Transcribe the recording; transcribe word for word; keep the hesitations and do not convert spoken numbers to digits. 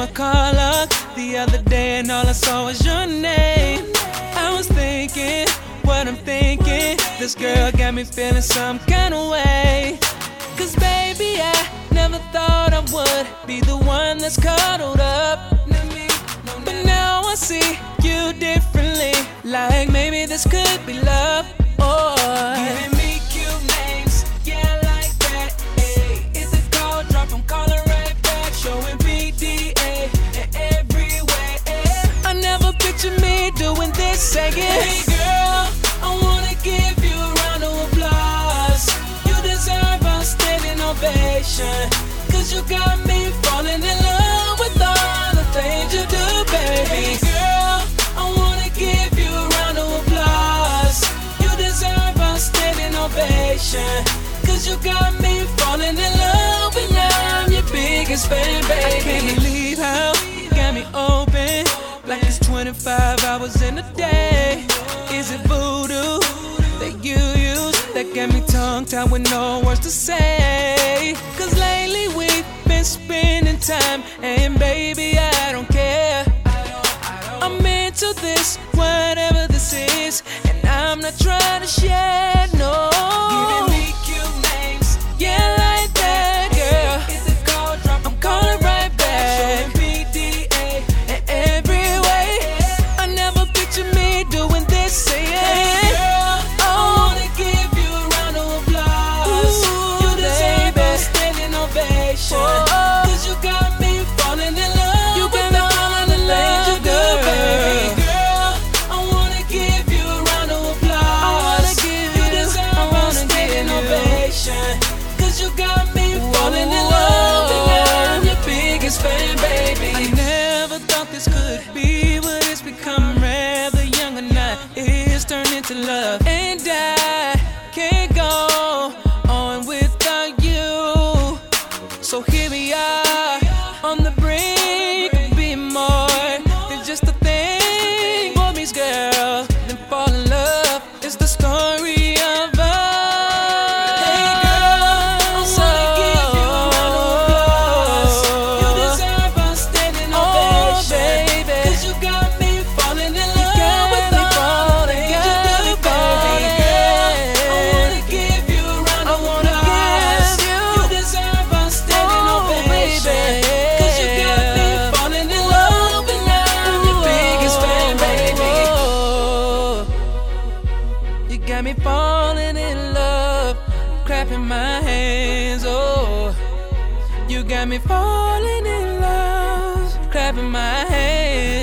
my car lock the other day and all I saw was your name. I was thinking what I'm thinking. This girl got me feeling some kind of way. Cause baby, I never thought I would be the one that's cuddled up. But now I see you differently. Like maybe this could be love. Oh, giving me cute names, yeah, like that. Ay, it's a call, drop 'em, call it right back. Showing P D A in every way. I never pictured me doing this, saying, hey girl, I wanna give you a round of applause. You deserve a standing ovation. Cause you got me falling in love with all the things you do, baby. Hey girl, I wanna give you a round of applause. You deserve a standing ovation. Cause you got me falling in love and I'm your biggest fan, baby. I can't believe how you got me open like it's twenty-five hours in a day. Is it voodoo that you use that got me tongue-tied with no words to say? Cause lately we've been spending time and baby I don't care. I'm into this, whatever this is, and I'm not trying to share, no. Giving me cute names, yeah, like that, girl. It's a call, drop 'em, I'm calling right back. Showing P D A in every way. I never pictured me doing this, saying, hey girl, I wanna give you a round of applause. Ooh, you deserve a standing ovation. Oh, cause you got me falling in love. You got me falling in love, you do, baby. Girl, I wanna give you a round of applause. I wanna give you, you deserve I wanna a standing ovation. Cause you got me falling in love and I'm your biggest fan, baby. I never thought this could be what it's become. Rather young or not, it's turned into love. And I can't go on without you. So here we are on the brink of being more than just a thing. Boy meets girl, then fall in love. It's the story of us. Hey girl, I wanna give you a round of applause. You deserve a standing ovation. Baby, cause you got me falling in love with all the things you do, baby. Girl, I wanna give you a round of applause. You deserve a standing ovation. Cause you got me falling in love and I'm your biggest fan, baby. You got me falling in love, clapping my hands, oh. You got me falling in love, clapping my hands.